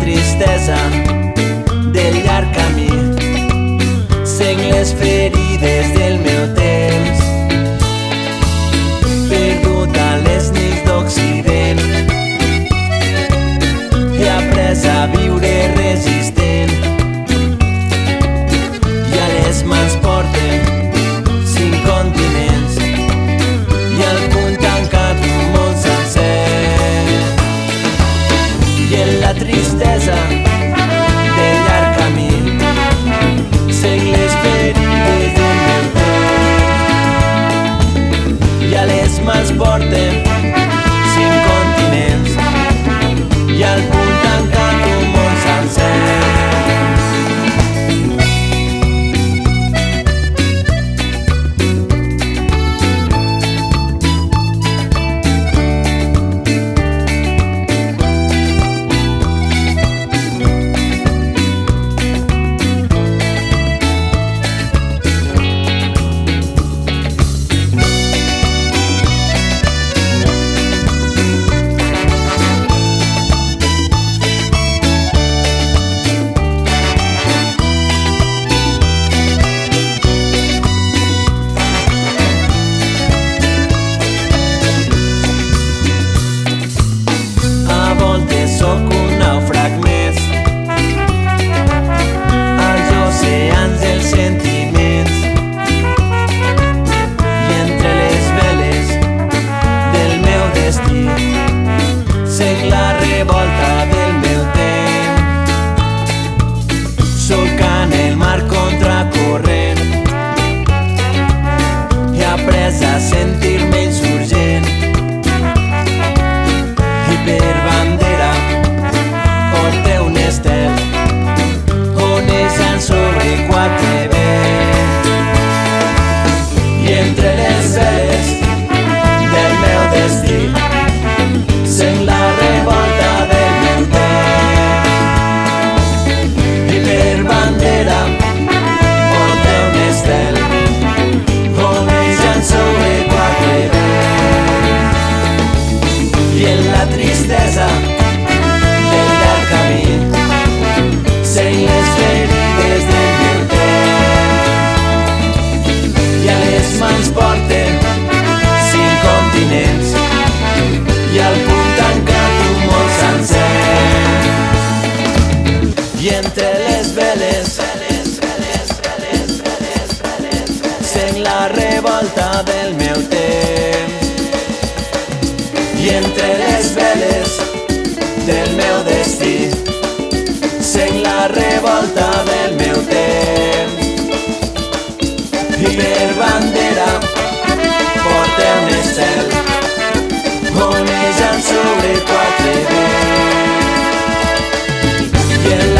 tristesa del llarg camí, sent les ferides del meu temps, perdut a les nits d'Occident. He après a viure resistent i a les mans porten 5 continents i al puny tancat un món sencer. I en la tristesa del llarg camí sent les ferides del meu temps i a les mans porten 5 continents i al puny tancat un món sencer. Soc un nàufrag més als oceans dels sentiments i entre les veles del meu destí sent la revolta del meu temps. Solcant el mar contracorrent he après a sentir-me insurgent i per bandera porta un estel onejant sobre 4 vents. I entre les veles del meu destí sent la revolta del meu temps i per bandera porta un estel onejant sobre 4 vents. I en la tristesa del llarg camí sent les ferides del meu temps i a les mans porten 5 continents i al puny tancat un món sencer. I entre les veles sent la revolta del meu temps i entre les veles del meu destí sent la revolta del meu temps i per bandera porta un estel onejant sobre 4 vents. I en